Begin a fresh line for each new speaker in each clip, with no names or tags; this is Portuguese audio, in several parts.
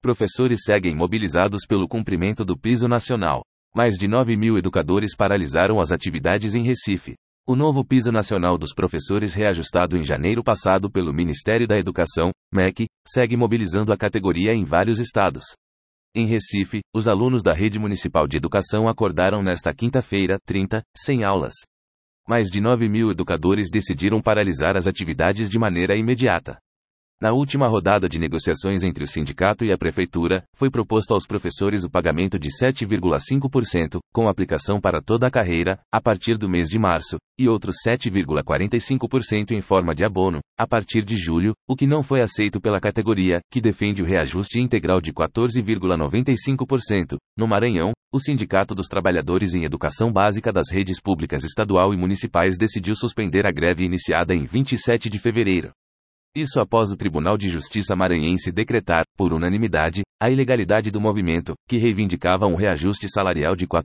Professores seguem mobilizados pelo cumprimento do piso nacional. Mais de 9.000 educadores paralisaram as atividades em Recife. O novo piso nacional dos professores, reajustado em janeiro passado pelo Ministério da Educação, MEC, segue mobilizando a categoria em vários estados. Em Recife, os alunos da Rede Municipal de Educação acordaram nesta quinta-feira, 30, sem aulas. Mais de 9.000 educadores decidiram paralisar as atividades de maneira imediata. Na última rodada de negociações entre o sindicato e a prefeitura, foi proposto aos professores o pagamento de 7,5%, com aplicação para toda a carreira, a partir do mês de março, e outros 7,45% em forma de abono, a partir de julho, o que não foi aceito pela categoria, que defende o reajuste integral de 14,95%. No Maranhão, o Sindicato dos Trabalhadores em Educação Básica das Redes Públicas Estadual e Municipais decidiu suspender a greve iniciada em 27 de fevereiro. Isso após o Tribunal de Justiça maranhense decretar, por unanimidade, a ilegalidade do movimento, que reivindicava um reajuste salarial de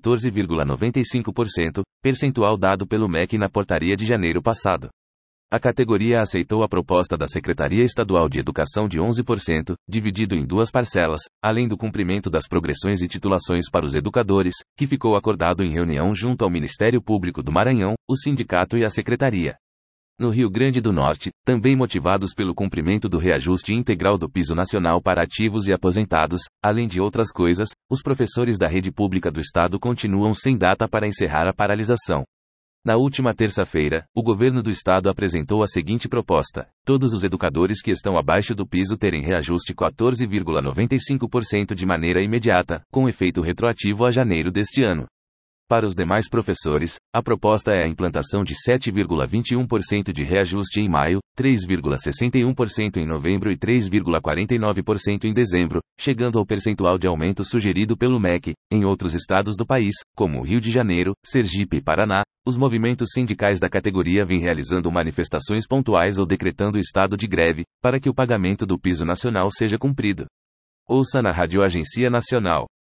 14,95%, percentual dado pelo MEC na portaria de janeiro passado. A categoria aceitou a proposta da Secretaria Estadual de Educação de 11%, dividido em duas parcelas, além do cumprimento das progressões e titulações para os educadores, que ficou acordado em reunião junto ao Ministério Público do Maranhão, o sindicato e a secretaria. No Rio Grande do Norte, também motivados pelo cumprimento do reajuste integral do piso nacional para ativos e aposentados, além de outras coisas, os professores da rede pública do estado continuam sem data para encerrar a paralisação. Na última terça-feira, o governo do estado apresentou a seguinte proposta: todos os educadores que estão abaixo do piso terem reajuste 14,95% de maneira imediata, com efeito retroativo a janeiro deste ano. Para os demais professores, a proposta é a implantação de 7,21% de reajuste em maio, 3,61% em novembro e 3,49% em dezembro, chegando ao percentual de aumento sugerido pelo MEC. Em outros estados do país, como Rio de Janeiro, Sergipe e Paraná, os movimentos sindicais da categoria vêm realizando manifestações pontuais ou decretando estado de greve, para que o pagamento do piso nacional seja cumprido. Ouça na Rádio Agência Nacional.